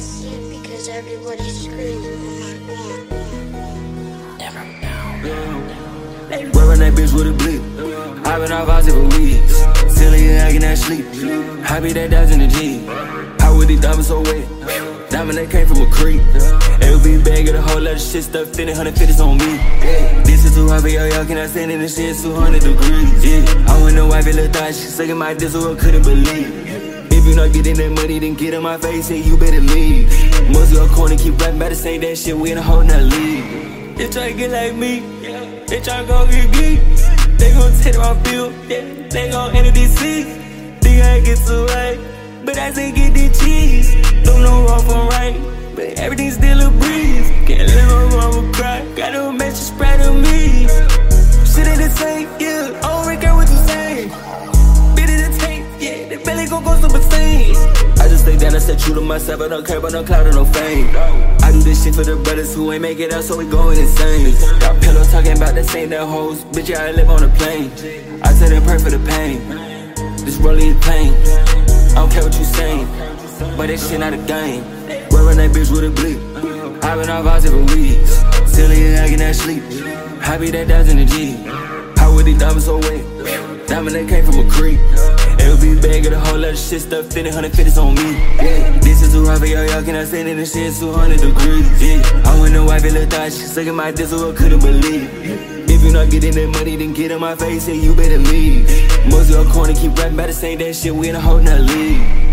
see it because everybody's screaming. Never know. Wearing that bitch with a blick. I been off out for weeks. Silly and acting that sleep. Happy that dad's in the G. How would these diamonds so wet? Diamond that came from a creek. LV bag of a whole lot of shit stuffed in it, 150s on me. This is too hot for y'all cannot stand in this shit, 200 degrees. Yeah, I went to wifey little thought, she sucking my dick so I couldn't believe. If you not getting that money, then get in my face and you better leave. Most of your corner keep rapping about the same that shit, we in a whole nother league. They try to get like me, they try to go get geek. They gon' take my bill, they gon' enter DC. Think I get too right, but I say get the cheese. Don't know wrong from right, but everything's still a breeze. Can't let my mama cry, got a message spread to me. Shit ain't the same, yeah, I don't really care what you say. Bit in the tank, yeah, they belly gon' go super sane. I just stay down and stay true to myself, I don't care about no clout or no fame. I do this shit for the brothers who ain't make it out, so we going insane. Got pillow talking about the same that hoes, bitch, yeah, I live on a plane. I tell them pray for the pain, this rolling is pain. I don't care what you saying, but that shit not a game. Wearing that bitch with a blick. I been off out for weeks. Silly and acting that sleep. Happy that dad's in the G. How would these diamonds so wet? Diamond that came from a creek. LV bag of a whole lot of shit stuffed in it, 150s on me. Yeah, this is too hot for y'all cannot stand in this shit, 200 degrees. Yeah, I went to wifey little thought, she sucking my dick so I couldn't believe. If you not getting that money, then get in my face and you better leave. Most of your corner keep rapping about the same that shit, we in a whole nother league.